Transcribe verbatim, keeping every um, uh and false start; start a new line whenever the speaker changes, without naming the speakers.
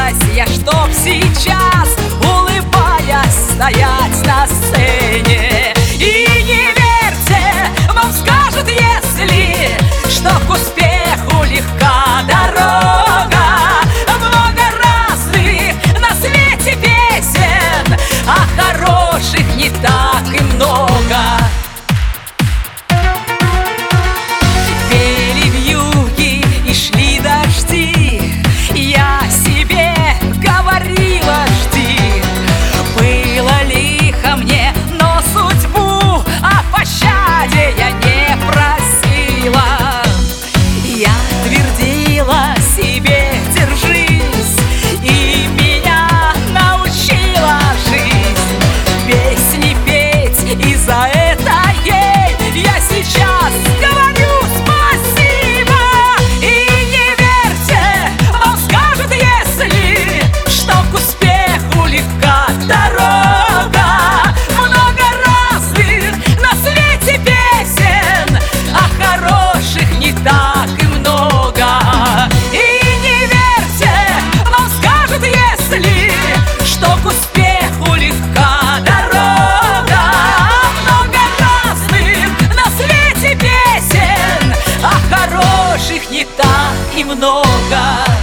я, чтоб сейчас, улыбаясь, стоять на сцене. И не верьте, вам скажут, если что к успеху легка дорога. Много разных на свете песен, а хороших не так и много. Пели вьюги и шли дожди, я себе говорила: жди. Было лихо мне, но судьбу о пощаде я не просила. Я твердила себе: держись, и меня научила жизнь песни петь, и за это ей я сейчас говорю спасибо. И не верьте, вам скажут, если что к успеху легка дорога. Много разных на свете песен, а хороших не так и много. И не верьте, вам скажут, если что к успеху легка дорога. Много разных на свете песен, а хороших не так и много.